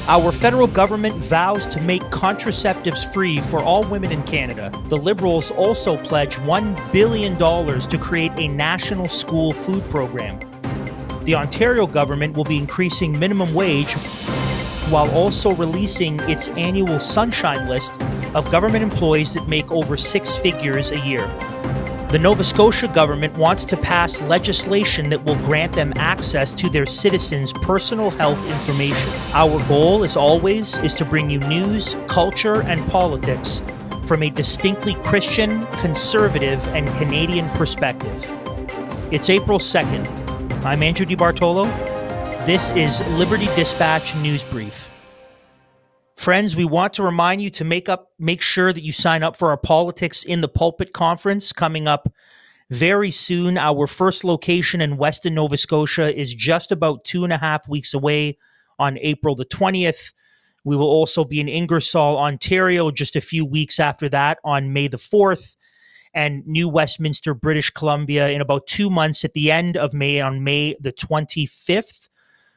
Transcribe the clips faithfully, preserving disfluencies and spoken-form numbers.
Our federal government vows to make contraceptives free for all women in Canada. The Liberals also pledge one billion dollars to create a national school food program. The Ontario government will be increasing minimum wage while also releasing its annual sunshine list of government employees that make over six figures a year. The Nova Scotia government wants to pass legislation that will grant them access to their citizens' personal health information. Our goal, as always, is to bring you news, culture, and politics from a distinctly Christian, conservative, and Canadian perspective. It's April second. I'm Andrew DiBartolo. This is Liberty Dispatch News Brief. Friends, we want to remind you to make up, make sure that you sign up for our Politics in the Pulpit conference coming up very soon. Our first location in Weston, Nova Scotia is just about two and a half weeks away on April the twentieth. We will also be in Ingersoll, Ontario, just a few weeks after that on May the fourth, and New Westminster, British Columbia in about two months at the end of May on May the twenty-fifth.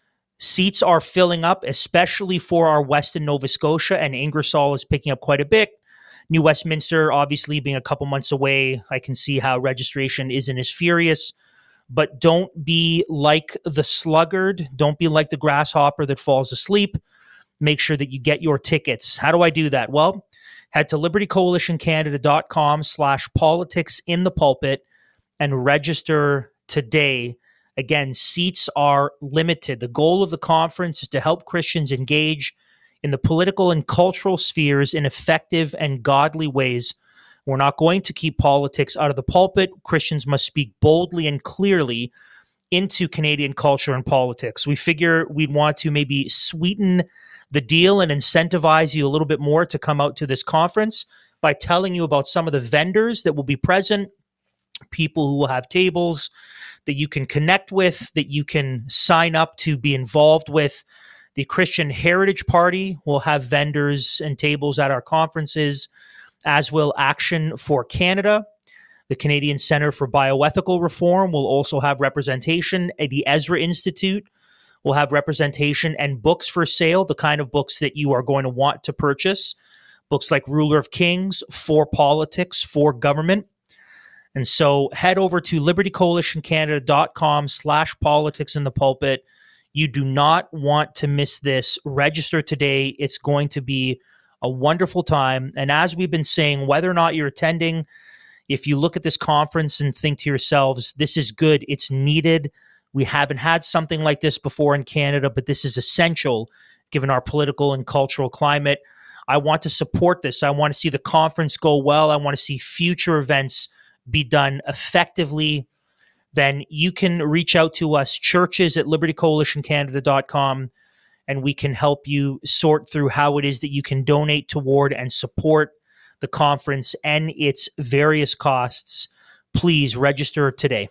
Seats are filling up, especially for our Weston, Nova Scotia, and Ingersoll is picking up quite a bit. New Westminster, obviously being a couple months away, I can see how registration isn't as furious. But don't be like the sluggard. Don't be like the grasshopper that falls asleep. Make sure that you get your tickets. How do I do that? Well, head to libertycoalitioncanada.com slash politics in the pulpit and register today. Again, seats are limited. The goal of the conference is to help Christians engage in the political and cultural spheres in effective and godly ways. We're not going to keep politics out of the pulpit. Christians must speak boldly and clearly into Canadian culture and politics. We figure we'd want to maybe sweeten the deal and incentivize you a little bit more to come out to this conference by telling you about some of the vendors that will be present, people who will have tables that you can connect with, that you can sign up to be involved with. The Christian Heritage Party will have vendors and tables at our conferences, as will Action for Canada. The Canadian Centre for Bioethical Reform will also have representation. The Ezra Institute will have representation, and books for sale, the kind of books that you are going to want to purchase. Books like Ruler of Kings, For Politics, For Government. And so head over to libertycoalitioncanada.com slash politics in the pulpit. You do not want to miss this. Register today. It's going to be a wonderful time. And as we've been saying, whether or not you're attending, if you look at this conference and think to yourselves, this is good, it's needed. We haven't had something like this before in Canada, but this is essential given our political and cultural climate. I want to support this. I want to see the conference go well. I want to see future events be done effectively. Then you can reach out to us, churches at liberty coalition canada dot com, and we can help you sort through how it is that you can donate toward and support the conference and its various costs. Please register today.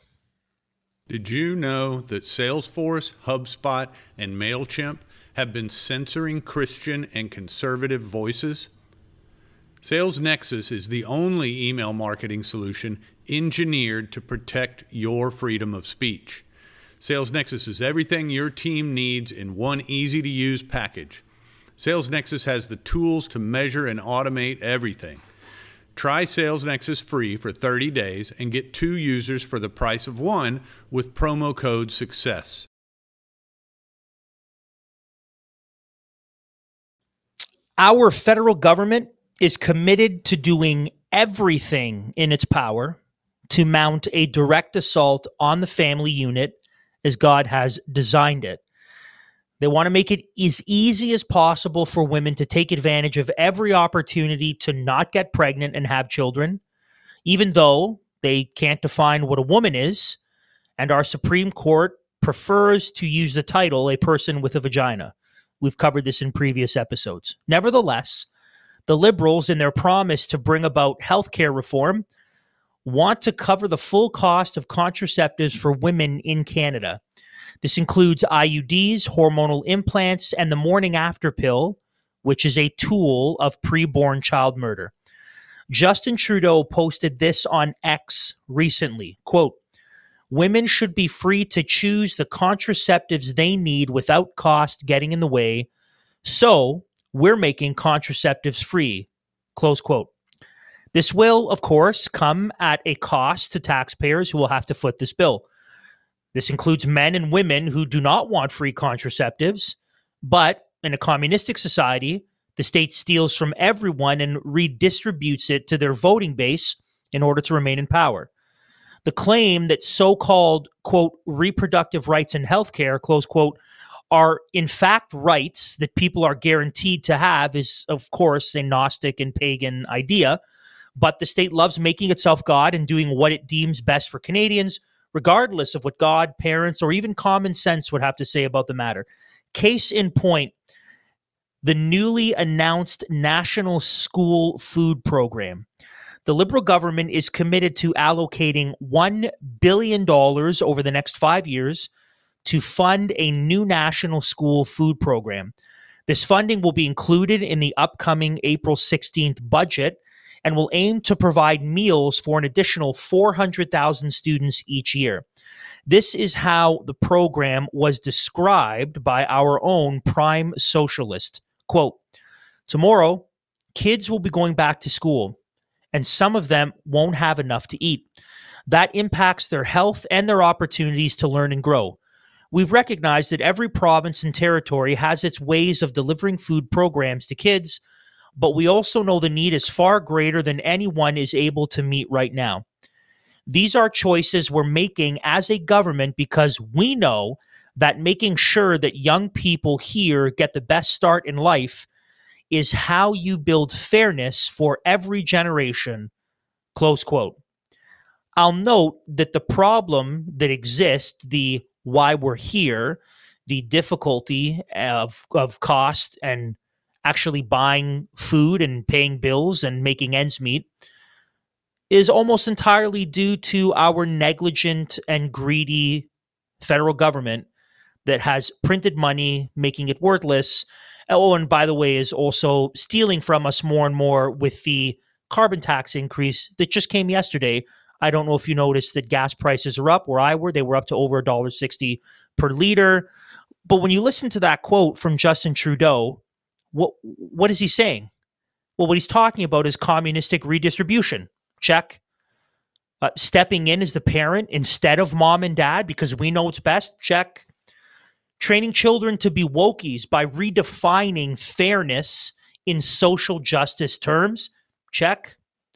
Did you know that Salesforce, HubSpot, and MailChimp have been censoring Christian and conservative voices? Sales Nexus is the only email marketing solution engineered to protect your freedom of speech. Sales Nexus is everything your team needs in one easy-to-use package. Sales Nexus has the tools to measure and automate everything. Try Sales Nexus free for thirty days and get two users for the price of one with promo code SUCCESS. Our federal government is committed to doing everything in its power to mount a direct assault on the family unit as God has designed it. They want to make it as easy as possible for women to take advantage of every opportunity to not get pregnant and have children, even though they can't define what a woman is, and our Supreme Court prefers to use the title, a person with a vagina. We've covered this in previous episodes. Nevertheless, the Liberals, in their promise to bring about healthcare reform, want to cover the full cost of contraceptives for women in Canada. This includes I U Ds, hormonal implants, and the morning after pill, which is a tool of preborn child murder. Justin Trudeau posted this on X recently, quote, "Women should be free to choose the contraceptives they need without cost getting in the way, So we're making contraceptives free, close quote. This will, of course, come at a cost to taxpayers who will have to foot this bill. This includes men and women who do not want free contraceptives, but in a communistic society, the state steals from everyone and redistributes it to their voting base in order to remain in power. The claim that so-called, quote, reproductive rights in healthcare, close quote, are in fact rights that people are guaranteed to have is, of course, a Gnostic and pagan idea. But the state loves making itself God and doing what it deems best for Canadians, regardless of what God, parents, or even common sense would have to say about the matter. Case in point, the newly announced National School Food Program. The Liberal government is committed to allocating one billion dollars over the next five years to fund a new national school food program. This funding will be included in the upcoming April sixteenth budget and will aim to provide meals for an additional four hundred thousand students each year. This is how the program was described by our own prime socialist. Quote, tomorrow, kids will be going back to school, and some of them won't have enough to eat. That impacts their health and their opportunities to learn and grow. We've recognized that every province and territory has its ways of delivering food programs to kids, but we also know the need is far greater than anyone is able to meet right now. These are choices we're making as a government because we know that making sure that young people here get the best start in life is how you build fairness for every generation, close quote. I'll note that the problem that exists, the why we're here, the difficulty of, of cost and actually buying food and paying bills and making ends meet, is almost entirely due to our negligent and greedy federal government that has printed money, making it worthless. Oh, and by the way, is also stealing from us more and more with the carbon tax increase that just came yesterday. I don't know if you noticed that gas prices are up. Where I were, they were up to over one dollar sixty per liter. But when you listen to that quote from Justin Trudeau, what what is he saying? Well, what he's talking about is communistic redistribution. Check. Uh, stepping in as the parent instead of mom and dad because we know it's best. Check. Training children to be wokies by redefining fairness in social justice terms. Check.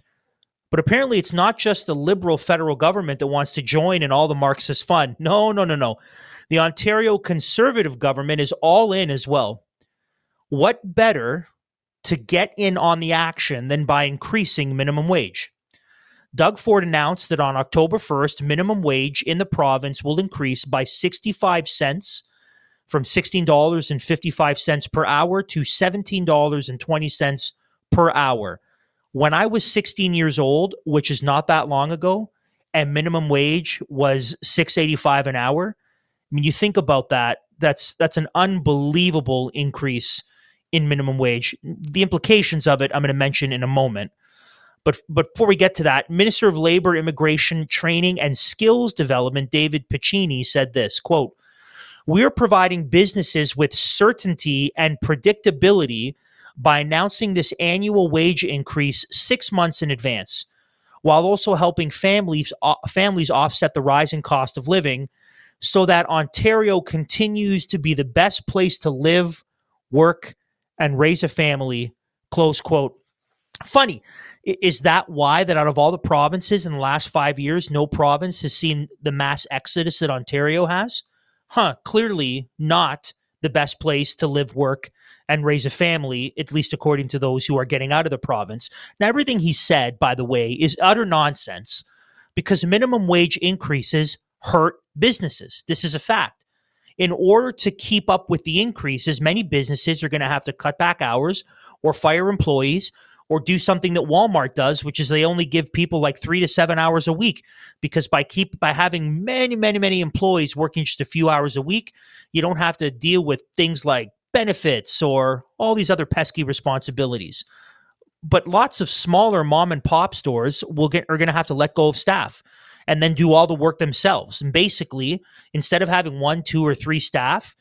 But apparently it's not just the Liberal federal government that wants to join in all the Marxist fun. No, no, no, no. The Ontario Conservative government is all in as well. What better to get in on the action than by increasing minimum wage? Doug Ford announced that on October first, minimum wage in the province will increase by sixty-five cents from sixteen dollars and fifty-five cents per hour to seventeen dollars and twenty cents per hour. When I was sixteen years old, which is not that long ago, and minimum wage was six dollars and eighty-five cents an hour, I mean, you think about that, that's that's an unbelievable increase in minimum wage. The implications of it I'm going to mention in a moment. But, but before we get to that, Minister of Labor, Immigration, Training, and Skills Development, David Piccini, said this, quote, "We're providing businesses with certainty and predictability by announcing this annual wage increase six months in advance, while also helping families, uh, families offset the rising cost of living so that Ontario continues to be the best place to live, work, and raise a family," close quote. Funny, is that why that out of all the provinces in the last five years, no province has seen the mass exodus that Ontario has? Huh, clearly not the best place to live, work, and raise a family, at least according to those who are getting out of the province. Now, everything he said, by the way, is utter nonsense because minimum wage increases hurt businesses. This is a fact. In order to keep up with the increases, many businesses are going to have to cut back hours or fire employees or do something that Walmart does, which is they only give people like three to seven hours a week, because by keep by having many, many, many employees working just a few hours a week, you don't have to deal with things like benefits or all these other pesky responsibilities. But lots of smaller mom and pop stores will get are going to have to let go of staff and then do all the work themselves. And basically, instead of having one, two, or three staff,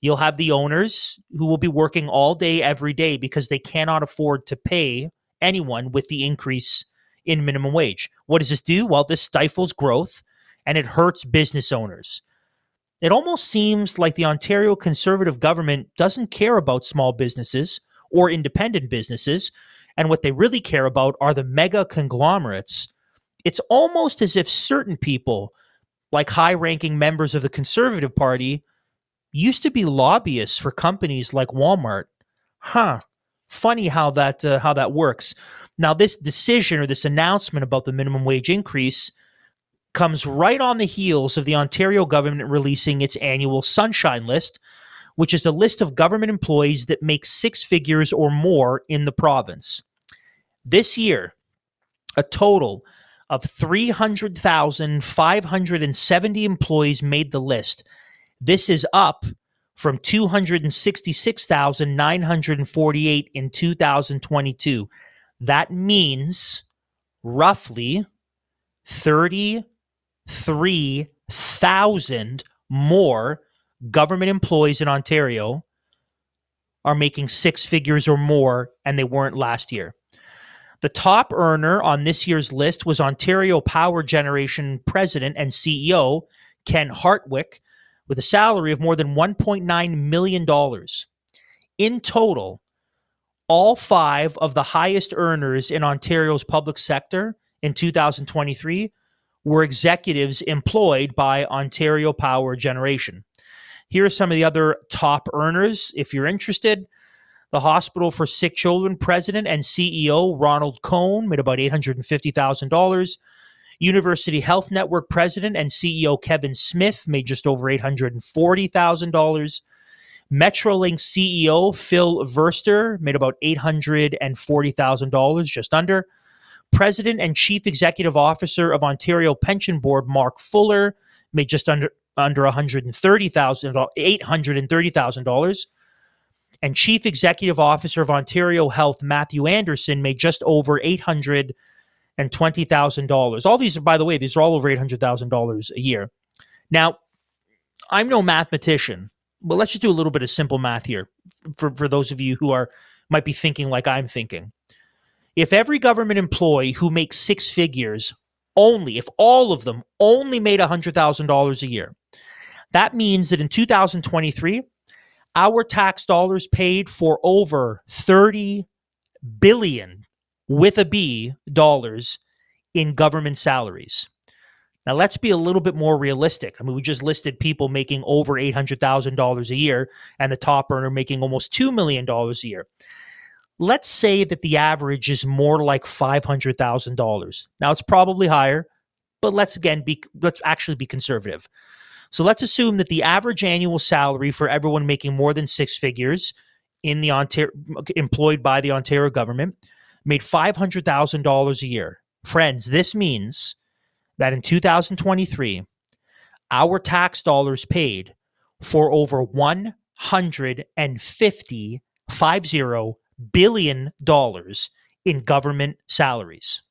You'll have the owners who will be working all day, every day, because they cannot afford to pay anyone with the increase in minimum wage. What does this do? Well, this stifles growth and it hurts business owners. It almost seems like the Ontario Conservative government doesn't care about small businesses or independent businesses, and what they really care about are the mega conglomerates. It's almost as if certain people, like high-ranking members of the Conservative Party, used to be lobbyists for companies like Walmart. Huh. Funny how that uh, how that works. Now, this decision or this announcement about the minimum wage increase comes right on the heels of the Ontario government releasing its annual Sunshine List, which is a list of government employees that make six figures or more in the province. This year, a total of three hundred thousand five hundred seventy employees made the list. This is up from two hundred sixty-six thousand nine hundred forty-eight in two thousand twenty-two. That means roughly thirty-three thousand more government employees in Ontario are making six figures or more, and they weren't last year. The top earner on this year's list was Ontario Power Generation President and C E O Ken Hartwick, with a salary of more than one point nine million dollars. In total, all five of the highest earners in Ontario's public sector in two thousand twenty-three were executives employed by Ontario Power Generation. Here are some of the other top earners, if you're interested. The Hospital for Sick Children President and C E O Ronald Cohn made about eight hundred fifty thousand dollars. University Health Network President and C E O Kevin Smith made just over eight hundred forty thousand dollars. Metrolink C E O Phil Verster made about eight hundred forty thousand dollars, just under. President and Chief Executive Officer of Ontario Pension Board Mark Fuller made just under under one hundred thirty thousand dollars, eight hundred thirty thousand dollars. And Chief Executive Officer of Ontario Health Matthew Anderson made just over eight hundred twenty thousand dollars. All these, by the way, these are all over eight hundred thousand dollars a year. Now, I'm no mathematician, but let's just do a little bit of simple math here for, for those of you who are might be thinking like I'm thinking. If every government employee who makes six figures only, if all of them only made one hundred thousand dollars a year, that means that in two thousand twenty-three, our tax dollars paid for over thirty billion with a B dollars in government salaries. Now, let's be a little bit more realistic. I mean, we just listed people making over eight hundred thousand dollars a year and the top earner making almost two million dollars a year. Let's say that the average is more like five hundred thousand dollars. Now, it's probably higher, but let's again be, let's actually be conservative. So let's assume that the average annual salary for everyone making more than six figures in the Ontario, employed by the Ontario government made five hundred thousand dollars a year. Friends, this means that in two thousand twenty-three, our tax dollars paid for over one hundred fifty, fifty billion dollars in government salaries.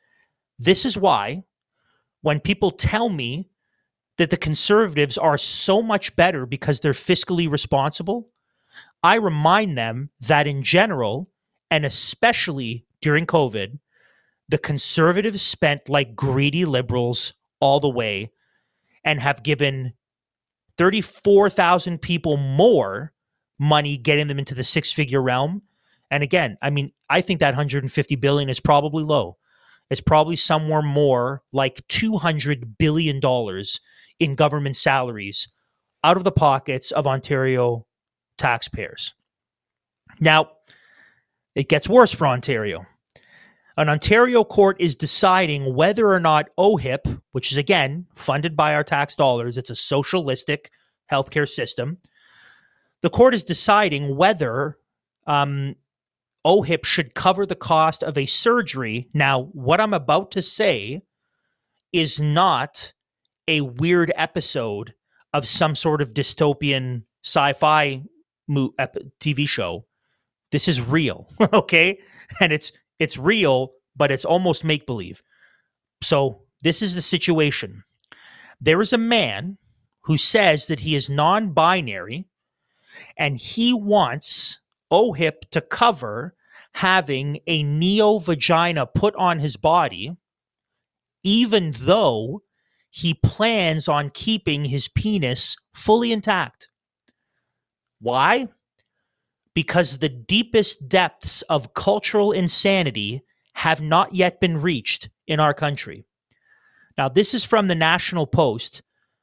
This is why when people tell me that the Conservatives are so much better because they're fiscally responsible, I remind them that in general, and especially during COVID, the Conservatives spent like greedy liberals all the way and have given thirty-four thousand people more money, getting them into the six-figure realm. And again, I mean, I think that one hundred fifty billion dollars is probably low. It's probably somewhere more like two hundred billion dollars in government salaries out of the pockets of Ontario taxpayers. Now, it gets worse for Ontario. An Ontario court is deciding whether or not O H I P, which is again funded by our tax dollars, it's a socialistic healthcare system. The court is deciding whether um, O H I P should cover the cost of a surgery. Now, what I'm about to say is not a weird episode of some sort of dystopian sci-fi mo- ep- T V show. This is real, okay? And it's it's real, but it's almost make-believe. So this is the situation. There is a man who says that he is non-binary, And he wants OHIP to cover having a neo-vagina put on his body, even though he plans on keeping his penis fully intact. Why? Because the deepest depths of cultural insanity have not yet been reached in our country. Now, this is from the National Post,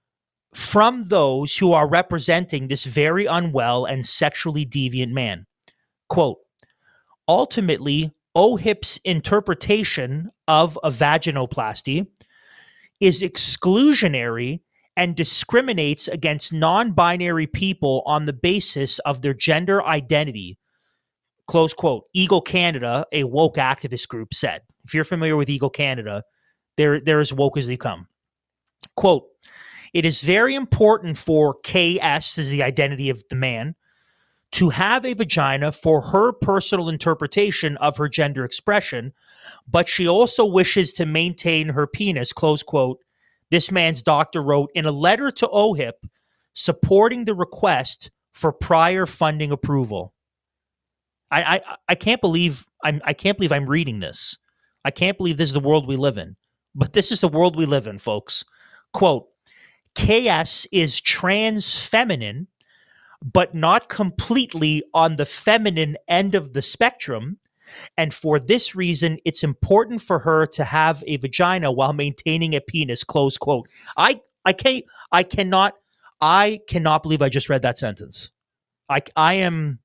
from those who are representing this very unwell and sexually deviant man. Quote, ultimately, OHIP's interpretation of a vaginoplasty is exclusionary and discriminates against non-binary people on the basis of their gender identity. Close quote. Eagle Canada, a woke activist group, said. If you're familiar with Eagle Canada, they're, they're as woke as they come. Quote, it is very important for K S, is the identity of the man, to have a vagina for her personal interpretation of her gender expression, but she also wishes to maintain her penis, close quote, this man's doctor wrote in a letter to OHIP supporting the request for prior funding approval. I, I, I can't believe I'm I can't believe I'm reading this. I can't believe this is the world we live in. But this is the world we live in, folks. Quote, K S is trans feminine, but not completely on the feminine end of the spectrum. And for this reason, it's important for her to have a vagina while maintaining a penis, close quote. I, I can't, I cannot, I cannot believe I just read that sentence. I, I am,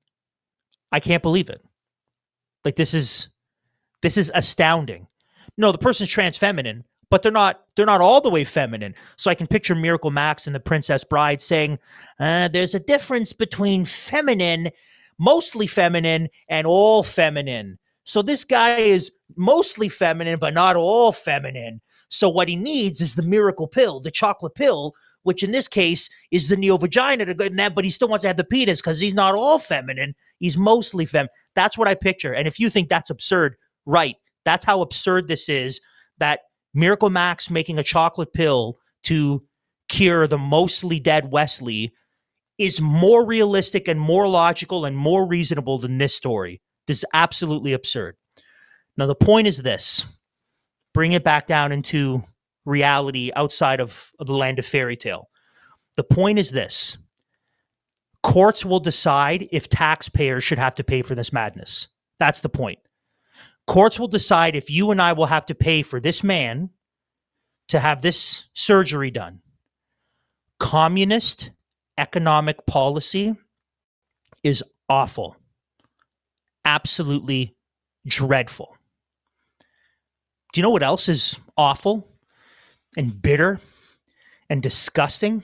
I can't believe it. Like this is, this is astounding. No, the person's trans feminine, but they're not, they're not all the way feminine. So I can picture Miracle Max and the Princess Bride saying, uh, there's a difference between feminine, mostly feminine, and all feminine. So this guy is mostly feminine, but not all feminine. So what he needs is the miracle pill, the chocolate pill, which in this case is the neo-vagina to go in that, but he still wants to have the penis because he's not all feminine. He's mostly feminine. That's what I picture. And if you think that's absurd, right. That's how absurd this is, that Miracle Max making a chocolate pill to cure the mostly dead Wesley is more realistic and more logical and more reasonable than this story. This is absolutely absurd. Now, the point is this. Bring it back down into reality outside of, of the land of fairy tale. The point is this. Courts will decide if taxpayers should have to pay for this madness. That's the point. Courts will decide if you and I will have to pay for this man to have this surgery done. Communist economic policy is awful. Absolutely dreadful. Do you know what else is awful and bitter and disgusting?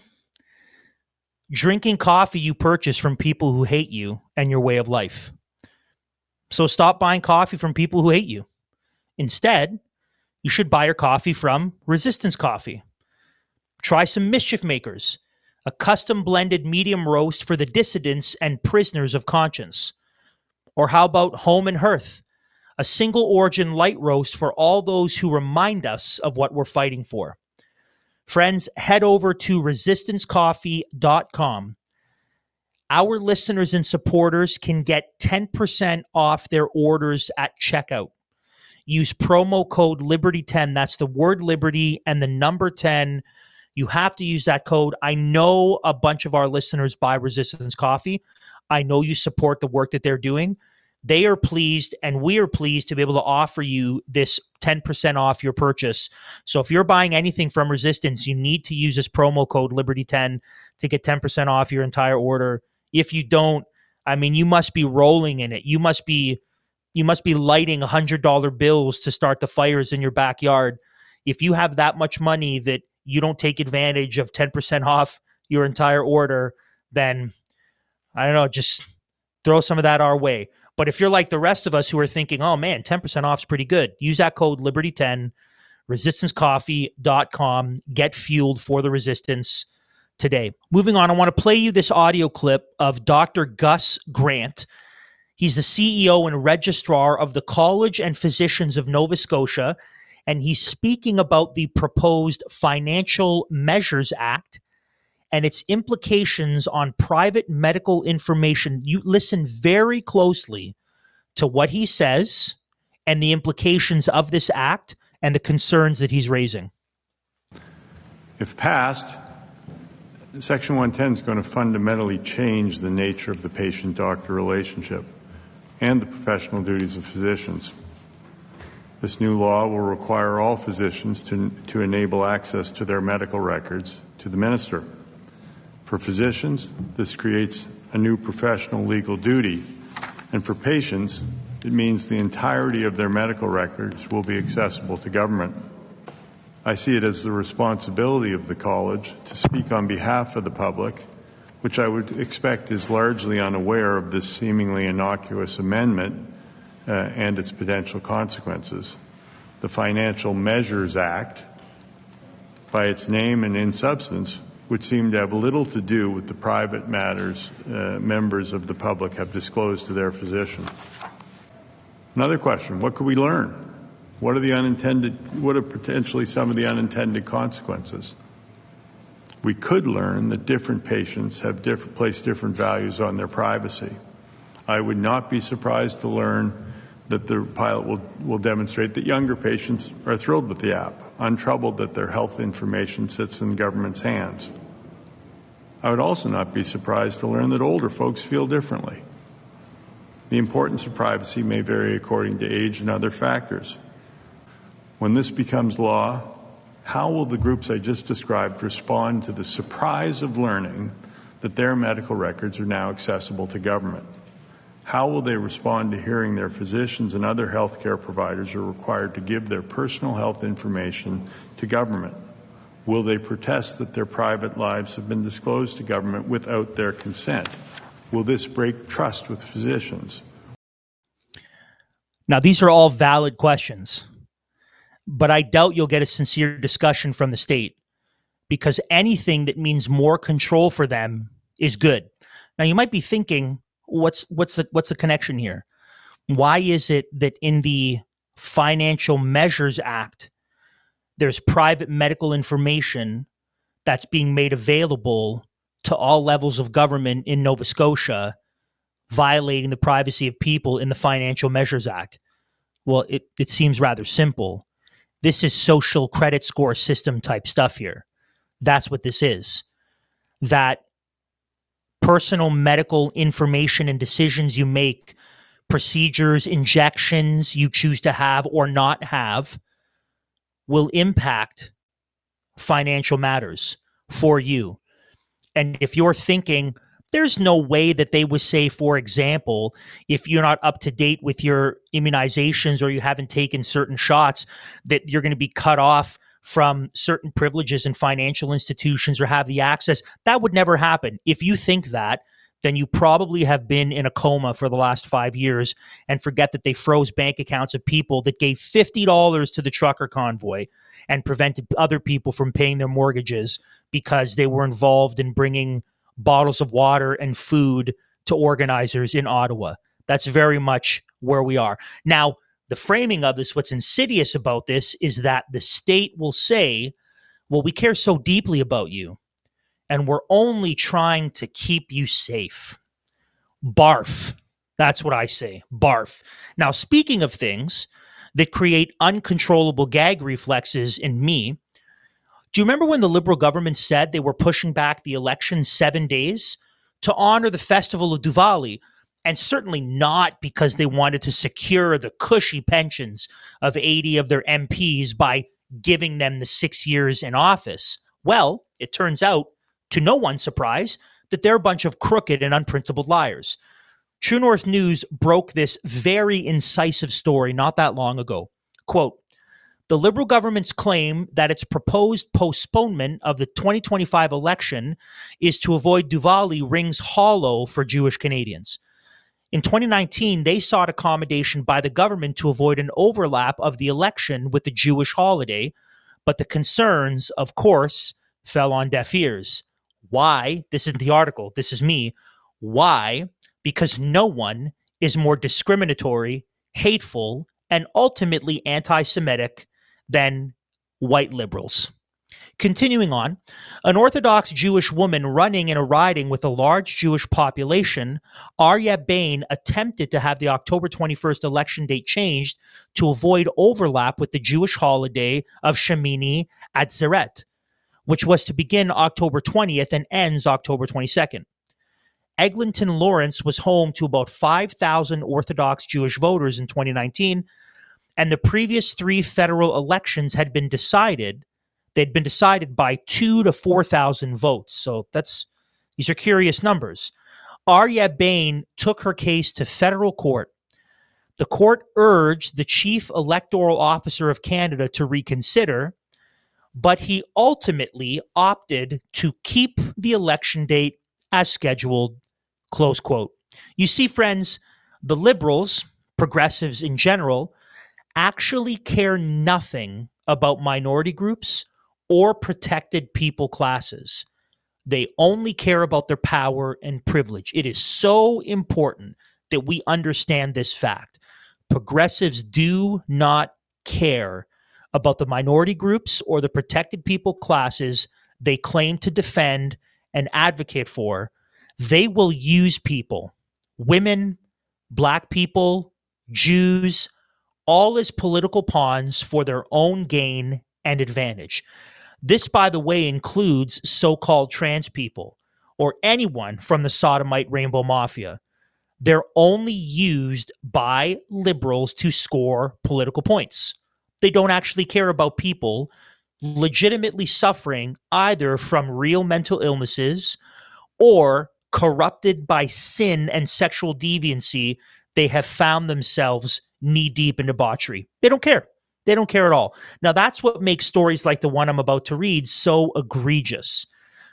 Drinking coffee you purchase from people who hate you and your way of life. So stop buying coffee from people who hate you. Instead, you should buy your coffee from Resistance Coffee. Try some Mischief Makers, a custom blended medium roast for the dissidents and prisoners of conscience. Or how about Home and Hearth, a single origin light roast for all those who remind us of what we're fighting for. Friends, head over to resistance coffee dot com. Our listeners and supporters can get ten percent off their orders at checkout. Use promo code Liberty ten. That's the word Liberty and the number ten. You have to use that code. I know a bunch of our listeners buy Resistance Coffee. I know you support the work that they're doing. They are pleased, and we are pleased to be able to offer you this ten percent off your purchase. So if you're buying anything from Resistance, you need to use this promo code Liberty ten to get ten percent off your entire order. If you don't, I mean, you must be rolling in it. You must be you must be lighting one hundred dollar bills to start the fires in your backyard. If you have that much money that you don't take advantage of ten percent off your entire order, then, I don't know, just throw some of that our way. But if you're like the rest of us who are thinking, oh man, ten percent off is pretty good, use that code Liberty ten, resistance coffee dot com. Get fueled for the resistance today. Moving on, I want to play you this audio clip of Doctor Gus Grant. He's the C E O and registrar of the College and Physicians of Nova Scotia, and he's speaking about the proposed Financial Measures Act and its implications on private medical information. You listen very closely to what he says and the implications of this act and the concerns that he's raising. If passed, Section one ten is going to fundamentally change the nature of the patient-doctor relationship and the professional duties of physicians. This new law will require all physicians to, to enable access to their medical records to the minister. For physicians, this creates a new professional legal duty, and for patients, it means the entirety of their medical records will be accessible to government. I see it as the responsibility of the college to speak on behalf of the public, which I would expect is largely unaware of this seemingly innocuous amendment uh, and its potential consequences. The Financial Measures Act, by its name and in substance, would seem to have little to do with the private matters uh, members of the public have disclosed to their physician. Another question, what could we learn? What are the unintended, what are potentially some of the unintended consequences? We could learn that different patients have different, place different values on their privacy. I would not be surprised to learn that the pilot will, will demonstrate that younger patients are thrilled with the app, untroubled that their health information sits in the government's hands. I would also not be surprised to learn that older folks feel differently. The importance of privacy may vary according to age and other factors. When this becomes law, how will the groups I just described respond to the surprise of learning that their medical records are now accessible to government? How will they respond to hearing their physicians and other healthcare providers are required to give their personal health information to government? Will they protest that their private lives have been disclosed to government without their consent? Will this break trust with physicians? Now, these are all valid questions, but I doubt you'll get a sincere discussion from the state, because anything that means more control for them is good. Now, you might be thinking, what's what's the what's the connection here? Why is it that in the Financial Measures Act, there's private medical information that's being made available to all levels of government in Nova Scotia, violating the privacy of people in the Financial Measures Act? Well, it, it seems rather simple. This is social credit score system type stuff here. That's what this is. That personal medical information and decisions you make, procedures, injections you choose to have or not have, will impact financial matters for you. And if you're thinking, there's no way that they would say, for example, if you're not up to date with your immunizations or you haven't taken certain shots, that you're going to be cut off from certain privileges in financial institutions or have the access. That would never happen. If you think that, then you probably have been in a coma for the last five years and forget that they froze bank accounts of people that gave fifty dollars to the trucker convoy and prevented other people from paying their mortgages because they were involved in bringing bottles of water and food to organizers in Ottawa. That's very much where we are. Now, the framing of this, what's insidious about this, is that the state will say, well, we care so deeply about you, and we're only trying to keep you safe. Barf. That's what I say. Barf. Now, speaking of things that create uncontrollable gag reflexes in me, do you remember when the Liberal government said they were pushing back the election seven days to honor the festival of Diwali? And certainly not because they wanted to secure the cushy pensions of eighty of their M Ps by giving them the six years in office. Well, it turns out, to no one's surprise, that they're a bunch of crooked and unprintable liars. True North News broke this very incisive story not that long ago. Quote, the Liberal government's claim that its proposed postponement of the twenty twenty-five election is to avoid Diwali rings hollow for Jewish Canadians. In twenty nineteen, they sought accommodation by the government to avoid an overlap of the election with the Jewish holiday, but the concerns, of course, fell on deaf ears. Why? This isn't the article. This is me. Why? Because no one is more discriminatory, hateful, and ultimately anti-Semitic than white liberals. Continuing on, an Orthodox Jewish woman running in a riding with a large Jewish population, Arya Bain attempted to have the October twenty-first election date changed to avoid overlap with the Jewish holiday of Shemini Atzeret, which was to begin October twentieth and ends October twenty-second. Eglinton Lawrence was home to about five thousand Orthodox Jewish voters in twenty nineteen, and the previous three federal elections had been decided They'd been decided by two to four thousand votes. So that's these are curious numbers. Arya Bain took her case to federal court. The court urged the chief electoral officer of Canada to reconsider, but he ultimately opted to keep the election date as scheduled, close quote. You see, friends, the Liberals, progressives in general, actually care nothing about minority groups or protected people classes. They only care about their power and privilege. It is so important that we understand this fact. Progressives do not care about the minority groups or the protected people classes they claim to defend and advocate for. They will use people, women, black people, Jews, all as political pawns for their own gain and advantage. This, by the way, includes so-called trans people or anyone from the sodomite rainbow mafia. They're only used by liberals to score political points. They don't actually care about people legitimately suffering either from real mental illnesses or corrupted by sin and sexual deviancy. They have found themselves knee-deep in debauchery. They don't care. They don't care at all. Now, that's what makes stories like the one I'm about to read so egregious.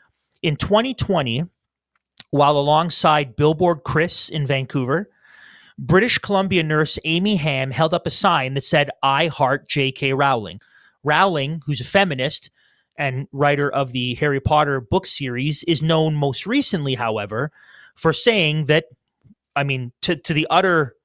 In twenty twenty, while alongside Billboard Chris in Vancouver, British Columbia nurse Amy Ham held up a sign that said, "I heart J K Rowling." Rowling, who's a feminist and writer of the Harry Potter book series, is known most recently, however, for saying that, I mean, to, to the utter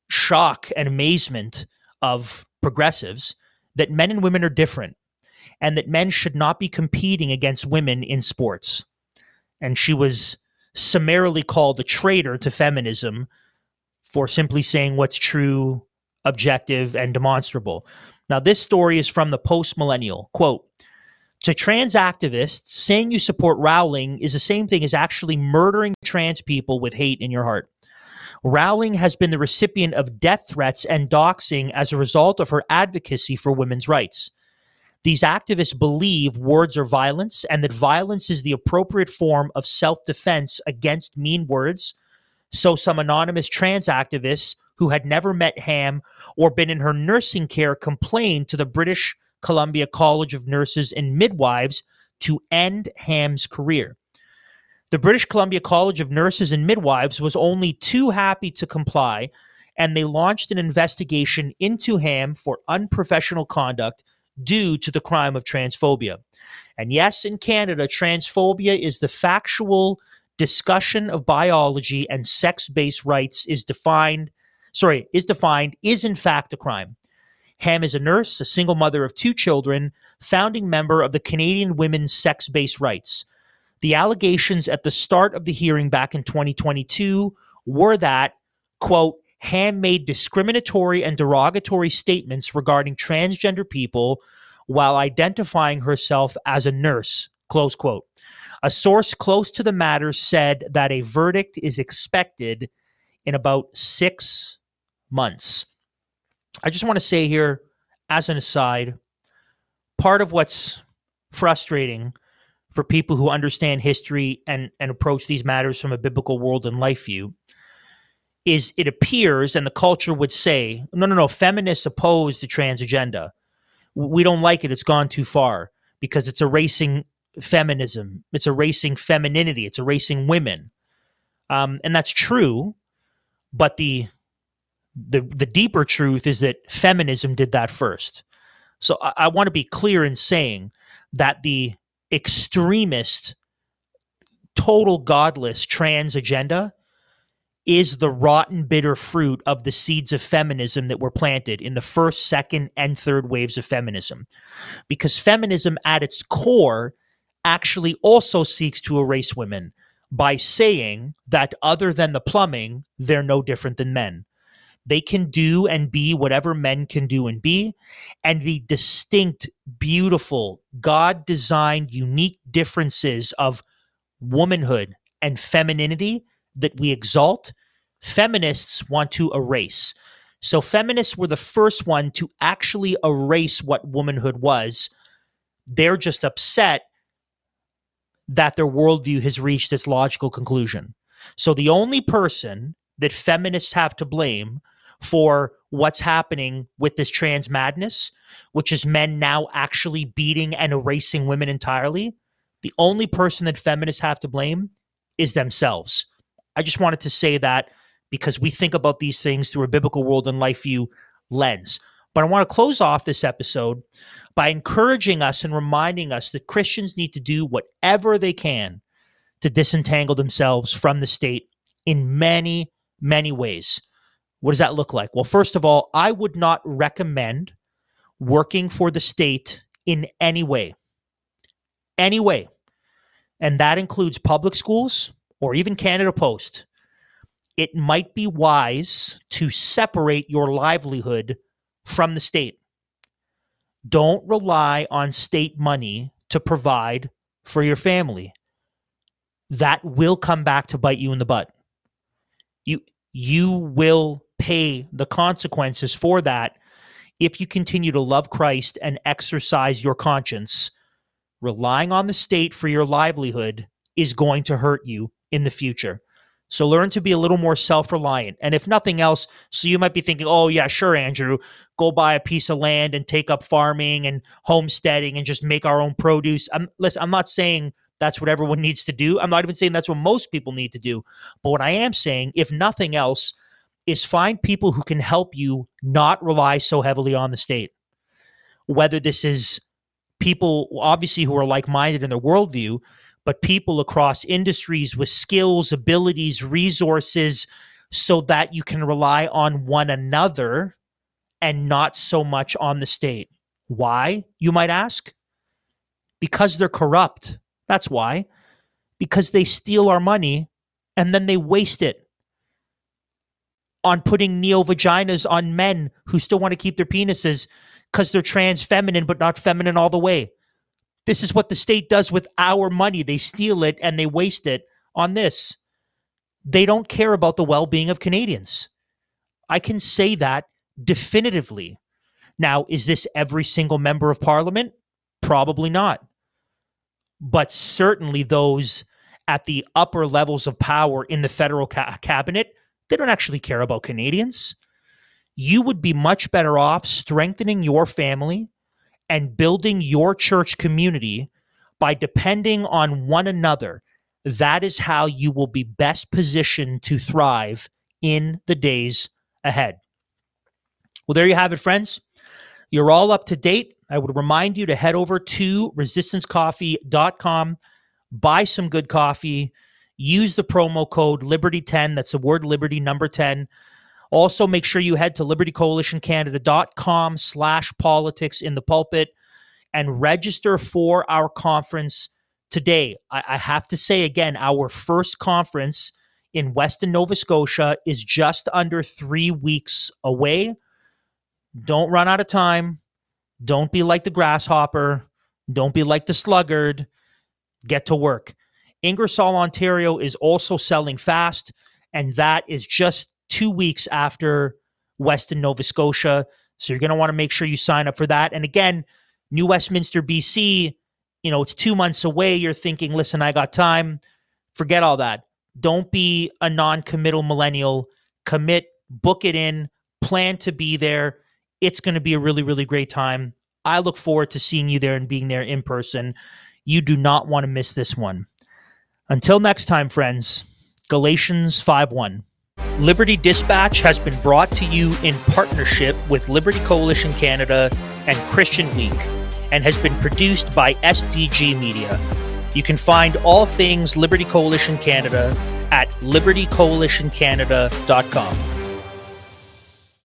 shock and amazement of progressives, that men and women are different and that men should not be competing against women in sports. And she was summarily called a traitor to feminism for simply saying what's true, objective, and demonstrable. Now, this story is from the Post-Millennial. Quote, "To trans activists, saying you support Rowling is the same thing as actually murdering trans people with hate in your heart. Rowling has been the recipient of death threats and doxing as a result of her advocacy for women's rights. These activists believe words are violence and that violence is the appropriate form of self-defense against mean words. So some anonymous trans activists who had never met Ham or been in her nursing care complained to the British Columbia College of Nurses and Midwives to end Ham's career. The British Columbia College of Nurses and Midwives was only too happy to comply, and they launched an investigation into Ham for unprofessional conduct due to the crime of transphobia." And yes, in Canada, transphobia is the factual discussion of biology and sex-based rights is defined, sorry, is defined, is in fact a crime. Ham is a nurse, a single mother of two children, founding member of the Canadian Women's Sex-Based Rights. The allegations at the start of the hearing back in twenty twenty-two were that, quote, Ham made discriminatory and derogatory statements regarding transgender people while identifying herself as a nurse, close quote. A source close to the matter said that a verdict is expected in about six months. I just want to say here, as an aside, part of what's frustrating for people who understand history and, and approach these matters from a biblical world and life view is it appears, and the culture would say, no, no, no, feminists oppose the trans agenda. We don't like it. It's gone too far because it's erasing feminism. It's erasing femininity. It's erasing women. Um, and that's true. But the, the, the deeper truth is that feminism did that first. So I, I want to be clear in saying that the extremist, total godless trans agenda is the rotten, bitter fruit of the seeds of feminism that were planted in the first, second, and third waves of feminism. Because feminism at its core actually also seeks to erase women by saying that other than the plumbing, they're no different than men. They can do and be whatever men can do and be, and the distinct, beautiful, God-designed, unique differences of womanhood and femininity that we exalt, feminists want to erase. So feminists were the first one to actually erase what womanhood was. They're just upset that their worldview has reached its logical conclusion. So the only person that feminists have to blame for what's happening with this trans madness, which is men now actually beating and erasing women entirely, the only person that feminists have to blame is themselves. I just wanted to say that because we think about these things through a biblical world and life view lens. But I want to close off this episode by encouraging us and reminding us that Christians need to do whatever they can to disentangle themselves from the state in many, many ways. What does that look like? Well, first of all, I would not recommend working for the state in any way. Any way. And that includes public schools or even Canada Post. It might be wise to separate your livelihood from the state. Don't rely on state money to provide for your family. That will come back to bite you in the butt. You, you will pay the consequences for that if you continue to love Christ and exercise your conscience. Relying on the state for your livelihood is going to hurt you in the future. So learn to be a little more self-reliant. And if nothing else, so you might be thinking, oh, yeah, sure, Andrew, go buy a piece of land and take up farming and homesteading and just make our own produce. I'm, listen, I'm not saying that's what everyone needs to do. I'm not even saying that's what most people need to do. But what I am saying, if nothing else, is find people who can help you not rely so heavily on the state. Whether this is people, obviously, who are like-minded in their worldview, but people across industries with skills, abilities, resources, so that you can rely on one another and not so much on the state. Why, you might ask? Because they're corrupt. That's why. Because they steal our money and then they waste it on putting neo-vaginas on men who still want to keep their penises because they're trans feminine but not feminine all the way. This is what the state does with our money. They steal it and they waste it on this. They don't care about the well-being of Canadians. I can say that definitively. Now, is this every single member of Parliament? Probably not. But certainly those at the upper levels of power in the federal ca- cabinet, they don't actually care about Canadians. You would be much better off strengthening your family and building your church community by depending on one another. That is how you will be best positioned to thrive in the days ahead. Well, there you have it, friends. You're all up to date. I would remind you to head over to resistance coffee dot com, buy some good coffee, use the promo code Liberty ten. That's the word Liberty, number ten. Also, make sure you head to liberty coalition canada dot com slash politics in the pulpit and register for our conference today. I, I have to say again, our first conference in Weston, Nova Scotia is just under three weeks away. Don't run out of time. Don't be like the grasshopper. Don't be like the sluggard. Get to work. Ingersoll, Ontario is also selling fast, and that is just two weeks after Weston, Nova Scotia. So you're going to want to make sure you sign up for that. And again, New Westminster, B C, you know, it's two months away. You're thinking, listen, I got time. Forget all that. Don't be a non-committal millennial. Commit, book it in, plan to be there. It's going to be a really, really great time. I look forward to seeing you there and being there in person. You do not want to miss this one. Until next time, friends, Galatians five one. Liberty Dispatch has been brought to you in partnership with Liberty Coalition Canada and Christian Week and has been produced by S D G Media. You can find all things Liberty Coalition Canada at liberty coalition canada dot com.